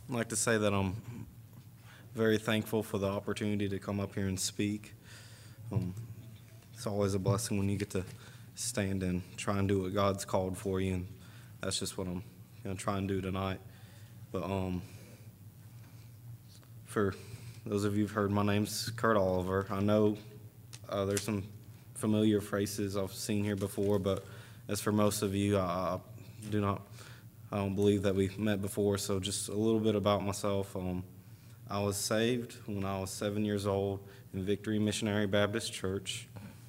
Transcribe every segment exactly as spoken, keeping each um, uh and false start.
I'd like to say that I'm very thankful for the opportunity to come up here and speak. Um, it's always a blessing when you get to stand and try and do what God's called for you, and that's just what I'm going to try and do tonight. But um, for those of you who've heard, my name's Kurt Oliver. I know uh, there's some familiar phrases I've seen here before, but as for most of you, I, I do not, I don't believe that we've met before. So just a little bit about myself. Um, I was saved when I was seven years old in Victory Missionary Baptist Church.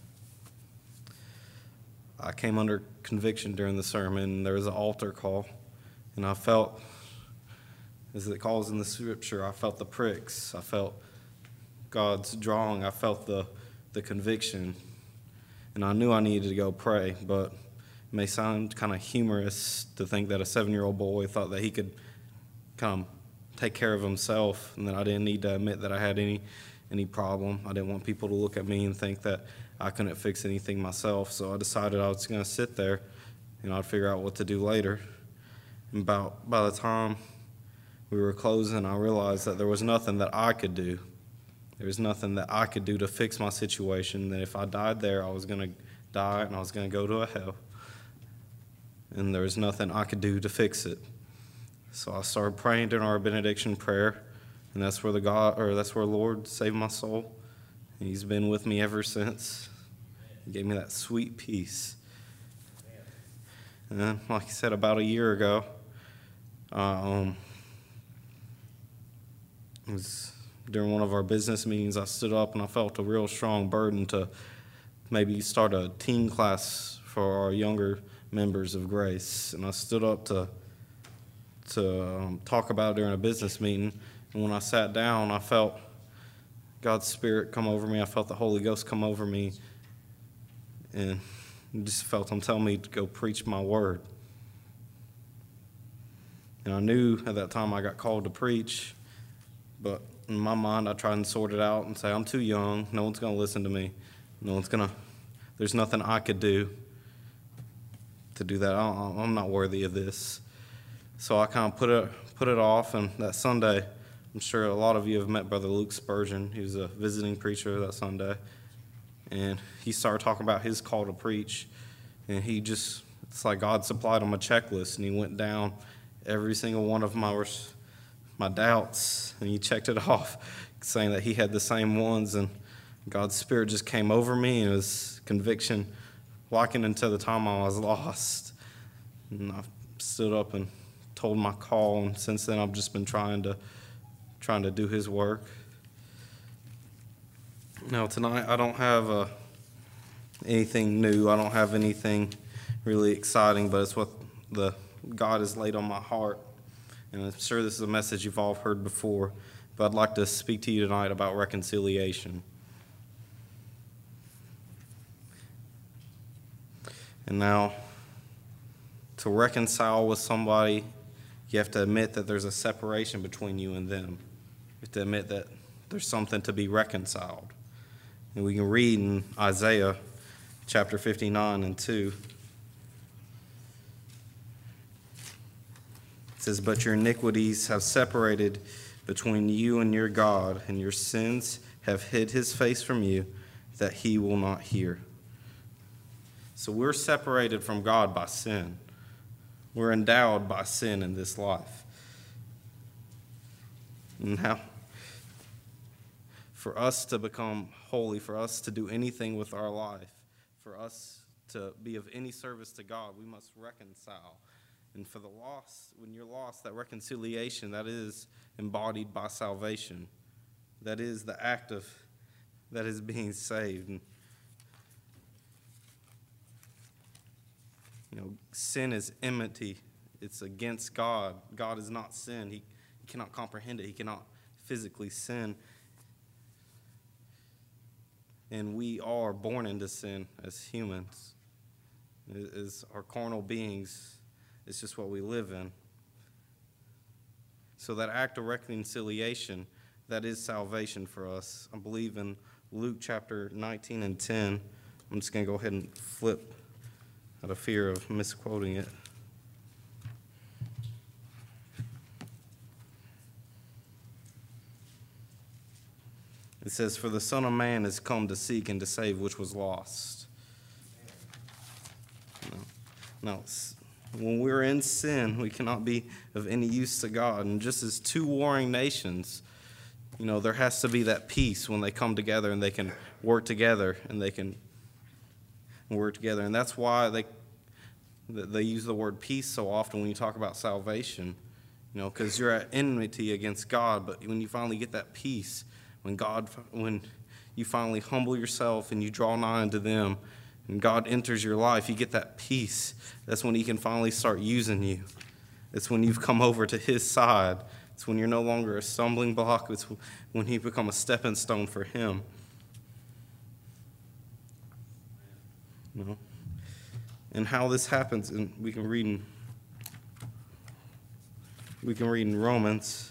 I came under conviction during the sermon. There was an altar call, and I felt, as it calls in the scripture, I felt the pricks. I felt God's drawing. I felt the, the conviction, and I knew I needed to go pray, but it may sound kind of humorous to think that a seven-year-old boy thought that he could come take care of himself, and that I didn't need to admit that I had any any problem. I didn't want people to look at me and think that I couldn't fix anything myself, so I decided I was going to sit there, and I'd figure out what to do later. And about by the time we were closing, I realized that there was nothing that I could do. There was nothing that I could do to fix my situation, that if I died there, I was going to die, and I was going to go to a hell. And there was nothing I could do to fix it. So I started praying during our benediction prayer, and that's where the God, or that's where the Lord saved my soul. And He's been with me ever since. He gave me that sweet peace. And then, like I said, about a year ago, uh, um, it was during one of our business meetings, I stood up and I felt a real strong burden to maybe start a teen class for our younger members of Grace. And I stood up to to um, talk about it during a business meeting. And when I sat down, I felt God's Spirit come over me. I felt the Holy Ghost come over me. And just felt Him tell me to go preach my word. And I knew at that time I got called to preach, but in my mind I tried and sort it out and say, I'm too young. No one's going to listen to me. No one's going to, there's nothing I could do to do that. I I'm not worthy of this. So I kind of put it put it off, and that Sunday, I'm sure a lot of you have met Brother Luke Spurgeon. He was a visiting preacher that Sunday, and he started talking about his call to preach, and he just, it's like God supplied him a checklist, and he went down every single one of my my doubts, and he checked it off, saying that he had the same ones, and God's Spirit just came over me, and it was conviction likened unto the time I was lost. And I stood up and told my call, and since then I've just been trying to trying to do His work. Now tonight I don't have uh, anything new. I don't have anything really exciting, but it's what the God has laid on my heart, and I'm sure this is a message you've all heard before, but I'd like to speak to you tonight about reconciliation. And now, to reconcile with somebody, you have to admit that there's a separation between you and them. You have to admit that there's something to be reconciled. And we can read in Isaiah chapter fifty-nine and two. It says, "But your iniquities have separated between you and your God, and your sins have hid His face from you, that He will not hear." So we're separated from God by sin. We're endowed by sin in this life. Now, for us to become holy, for us to do anything with our life, for us to be of any service to God, we must reconcile. And for the lost, when you're lost, that reconciliation, that is embodied by salvation. That is the act of, that is being saved. And, you know, sin is enmity. It's against God. God is not sin. He, he cannot comprehend it. He cannot physically sin. And we are born into sin as humans. As our carnal beings, it's just what we live in. So that act of reconciliation, that is salvation for us. I believe in Luke chapter nineteen and ten. I'm just going to go ahead and flip out of fear of misquoting it. It says, "For the Son of Man is come to seek and to save which was lost." Now, when we're in sin, we cannot be of any use to God. And just as two warring nations, you know, there has to be that peace when they come together and they can work together and they can work together. And that's why they they use the word peace so often when you talk about salvation, you know, because you're at enmity against God. But when you finally get that peace, when God, when you finally humble yourself and you draw nigh unto them, and God enters your life, you get that peace. That's when he can finally start using you. It's when you've come over to his side. It's when you're no longer a stumbling block. It's when you become a stepping stone for him. You know? And how this happens, and we can read in we can read in Romans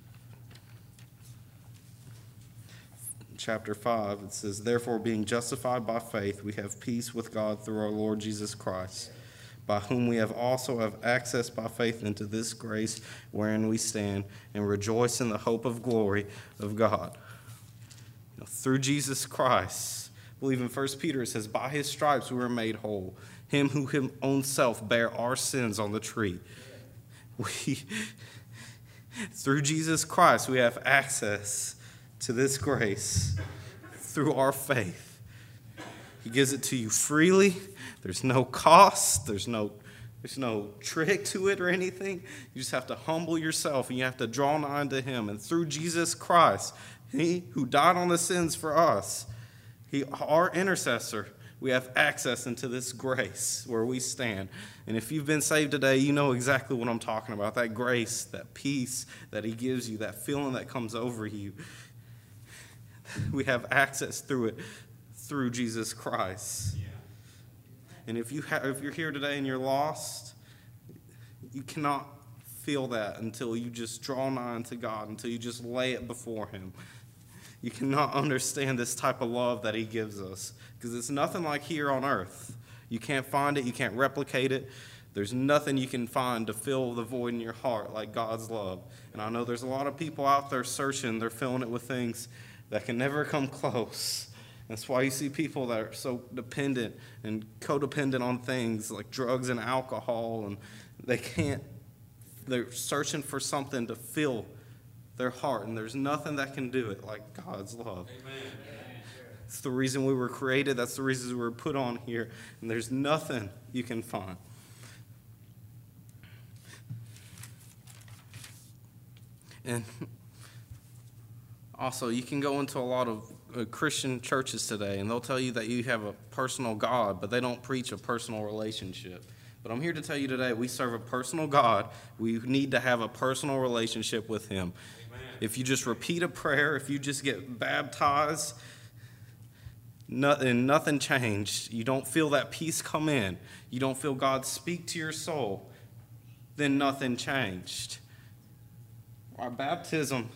chapter five. It says, "Therefore, being justified by faith, we have peace with God through our Lord Jesus Christ, by whom we have also have access by faith into this grace wherein we stand, and rejoice in the hope of glory of God." You know, through Jesus Christ, I believe in First Peter, it says, "By his stripes we were made whole. Him who his own self bare our sins on the tree." We, through Jesus Christ, we have access to this grace through our faith. He gives it to you freely. There's no cost. There's no, there's no trick to it or anything. You just have to humble yourself and you have to draw nigh to him. And through Jesus Christ, he who died on the sins for us, he, our intercessor, we have access into this grace where we stand. And if you've been saved today, you know exactly what I'm talking about. That grace, that peace that he gives you, that feeling that comes over you. We have access through it, through Jesus Christ. Yeah. And if, you ha- if you're here today and you're lost, you cannot feel that until you just draw nigh unto God, until you just lay it before him. You cannot understand this type of love that he gives us, because it's nothing like here on earth. You can't find it. You can't replicate it. There's nothing you can find to fill the void in your heart like God's love. And I know there's a lot of people out there searching. They're filling it with things that can never come close. That's why you see people that are so dependent and codependent on things like drugs and alcohol, and they can't, they're searching for something to fill their heart, and there's nothing that can do it like God's love. Amen. It's the reason we were created. That's the reason we were put on here, and there's nothing you can find. And also, you can go into a lot of uh, Christian churches today, and they'll tell you that you have a personal God, but they don't preach a personal relationship. But I'm here to tell you today, we serve a personal God. We need to have a personal relationship with him. Amen. If you just repeat a prayer, if you just get baptized, nothing, nothing changed. You don't feel that peace come in. You don't feel God speak to your soul. Then nothing changed. Our baptism,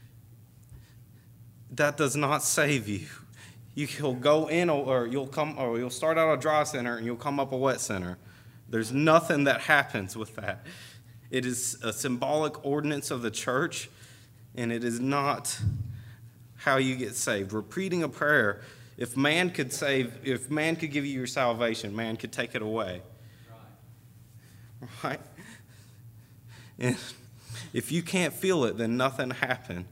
that does not save you. You'll go in, or you'll come, or you'll start out a dry center and you'll come up a wet center. There's nothing that happens with that. It is a symbolic ordinance of the church, and it is not how you get saved. Repeating a prayer, if man could save, if man could give you your salvation, man could take it away. Right? Right? And if you can't feel it, then nothing happened.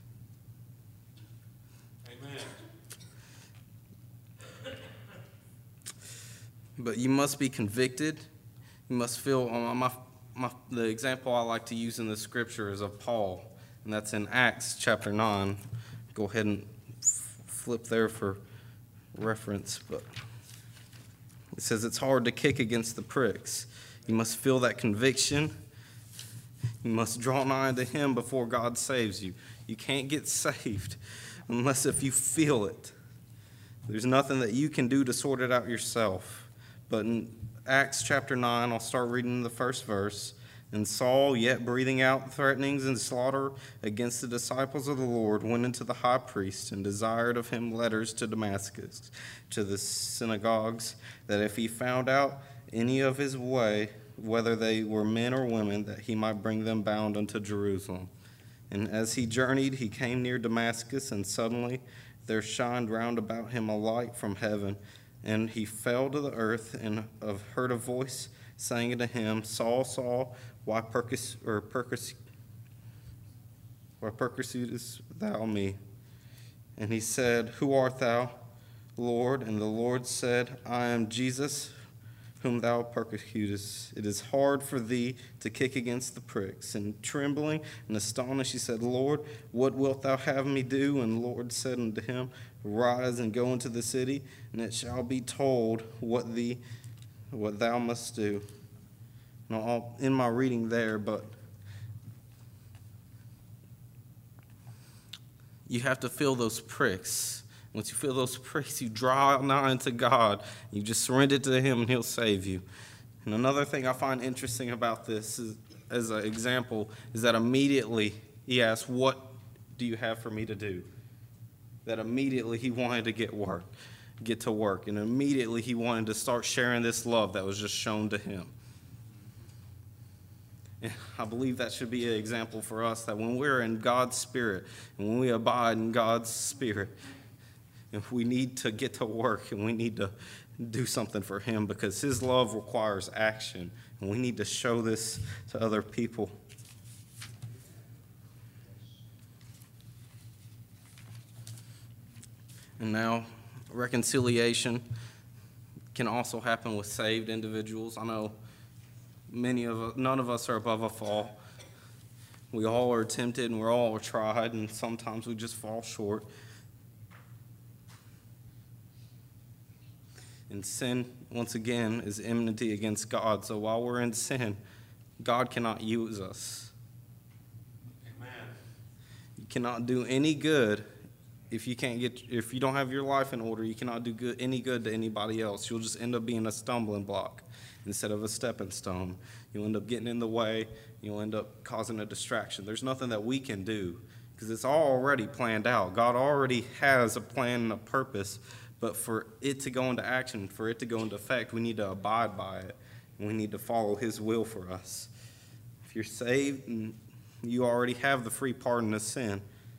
Amen. But you must be convicted. You must feel, um, my, my, the example I like to use in the scripture is of Paul, and that's in Acts chapter nine. Go ahead and f- flip there for reference. But it says it's hard to kick against the pricks. You must feel that conviction. You must draw nigh to him before God saves you. You can't get saved unless if you feel it. There's nothing that you can do to sort it out yourself. But in Acts chapter nine, I'll start reading the first verse. And Saul, yet breathing out threatenings and slaughter against the disciples of the Lord, went into the high priest and desired of him letters to Damascus, to the synagogues, that if he found out any of his way, whether they were men or women, that he might bring them bound unto Jerusalem. And as he journeyed, he came near Damascus, and suddenly there shined round about him a light from heaven. And he fell to the earth, and heard a voice saying unto him, Saul, Saul, why percus or percus why persecutest thou me? And he said, Who art thou, Lord? And the Lord said, I am Jesus, whom thou persecutest. It is hard for thee to kick against the pricks. And trembling and astonished, he said, Lord, what wilt thou have me do? And the Lord said unto him, Arise and go into the city, and it shall be told what thee, what thou must do. Now, I'll end my reading there, but you have to feel those pricks. Once you feel those pricks, you draw nigh unto God. You just surrender to him, and he'll save you. And another thing I find interesting about this, is, as an example, is that immediately he asked, What do you have for me to do? That immediately he wanted to get work, get to work. And immediately he wanted to start sharing this love that was just shown to him. And I believe that should be an example for us, that when we're in God's Spirit, and when we abide in God's Spirit, if we need to get to work and we need to do something for him, because his love requires action, and we need to show this to other people. And now, reconciliation can also happen with saved individuals. I know many of us, none of us are above a fall. We all are tempted and we're all tried, and sometimes we just fall short. And sin, once again, is enmity against God. So while we're in sin, God cannot use us. Amen. You cannot do any good if you can't get, if you don't have your life in order. You cannot do good, any good to anybody else. You'll just end up being a stumbling block instead of a stepping stone. You'll end up getting in the way. You'll end up causing a distraction. There's nothing that we can do because it's all already planned out. God already has a plan and a purpose. But for it to go into action, for it to go into effect, we need to abide by it. And we need to follow his will for us. If you're saved, and you already have the free pardon of sin.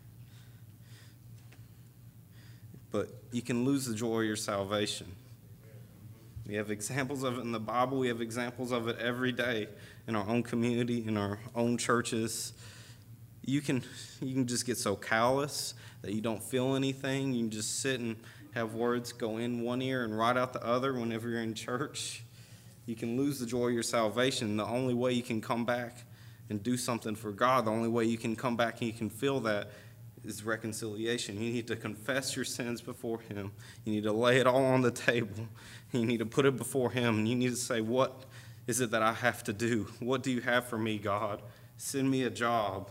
But you can lose the joy of your salvation. We have examples of it in the Bible. We have examples of it every day in our own community, in our own churches. You can, you can just get so callous that you don't feel anything. You can just sit and have words go in one ear and right out the other whenever you're in church. You can lose the joy of your salvation. The only way you can come back and do something for God, the only way you can come back and you can feel that is reconciliation. You need to confess your sins before him. You need to lay it all on the table. You need to put it before him. And you need to say, what is it that I have to do? What do you have for me, God? Send me a job.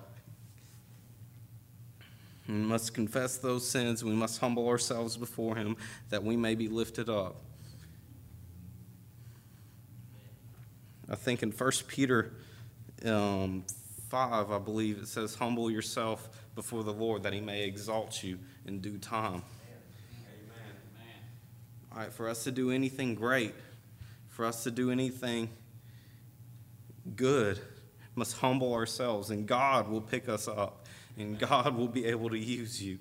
We must confess those sins. We must humble ourselves before him that we may be lifted up. I think in First Peter um, five, I believe it says, humble yourself before the Lord that he may exalt you in due time. Amen. All right, for us to do anything great, for us to do anything good, we must humble ourselves, and God will pick us up. And God will be able to use you.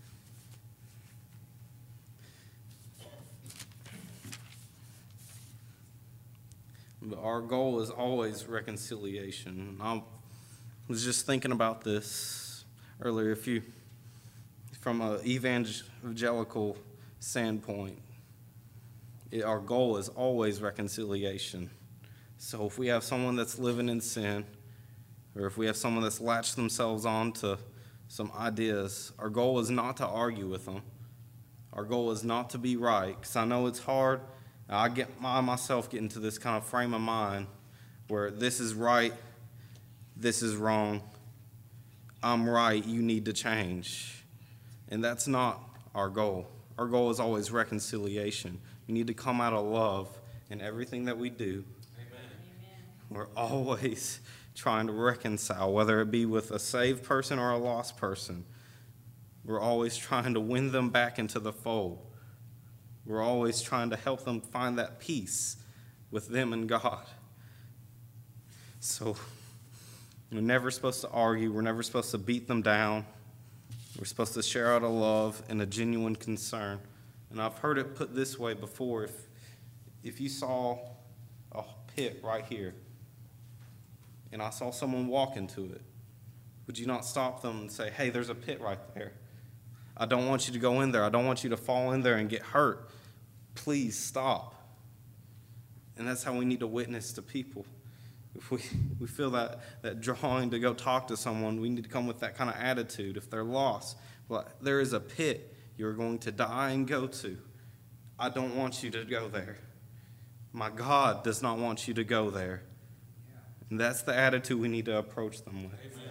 But our goal is always reconciliation. I was just thinking about this earlier. If you, from an evangelical standpoint, it, our goal is always reconciliation. So if we have someone that's living in sin, or if we have someone that's latched themselves on to some ideas, our goal is not to argue with them. Our goal is not to be right, because I know it's hard. I get I myself get into this kind of frame of mind where this is right, this is wrong, I'm right, you need to change. And that's not our goal. Our goal is always reconciliation. We need to come out of love in everything that we do. Amen. We're always trying to reconcile, whether it be with a saved person or a lost person. We're always trying to win them back into the fold. We're always trying to help them find that peace with them and God. So We're never supposed to argue. We're never supposed to beat them down. We're supposed to share out a love and a genuine concern. And I've heard it put this way before. If, if you saw a pit right here, and I saw someone walk into it, would you not stop them and say, hey, there's a pit right there. I don't want you to go in there. I don't want you to fall in there and get hurt. Please stop. And that's how we need to witness to people. If we, we feel that, that drawing to go talk to someone, we need to come with that kind of attitude. If they're lost, well, there is a pit you're going to die and go to. I don't want you to go there. My God does not want you to go there. And that's the attitude we need to approach them with. Amen.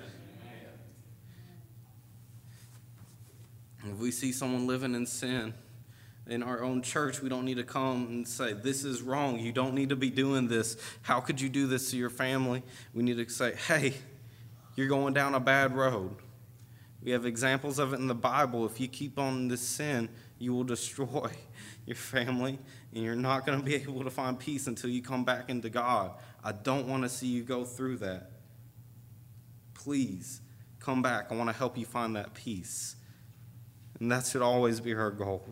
If we see someone living in sin in our own church, we don't need to come and say, this is wrong. You don't need to be doing this. How could you do this to your family? We need to say, hey, you're going down a bad road. We have examples of it in the Bible. If you keep on this sin, you will destroy your family, and you're not going to be able to find peace until you come back into God. I don't want to see you go through that. Please come back. I want to help you find that peace. And that should always be our goal.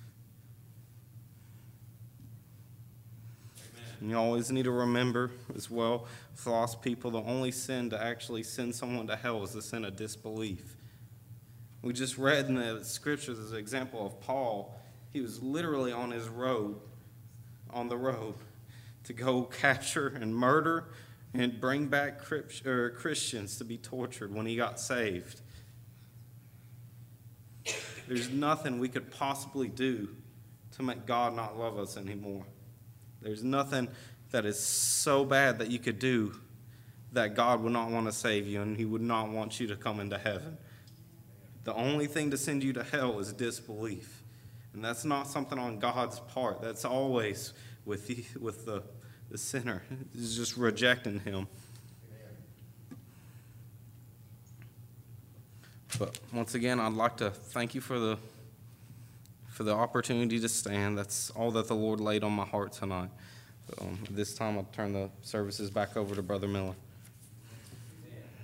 And you always need to remember as well, with lost people, the only sin to actually send someone to hell is the sin of disbelief. We just read in the scriptures as an example of Paul. He was literally on his road, on the road, to go capture and murder and bring back Christians to be tortured when he got saved. There's nothing we could possibly do to make God not love us anymore. There's nothing that is so bad that you could do that God would not want to save you and he would not want you to come into heaven. The only thing to send you to hell is disbelief. And that's not something on God's part. That's always with the, with the, the sinner. It's just rejecting him. But once again, I'd like to thank you for the for the opportunity to stand. That's all that the Lord laid on my heart tonight. Um, this time I'll turn the services back over to Brother Miller.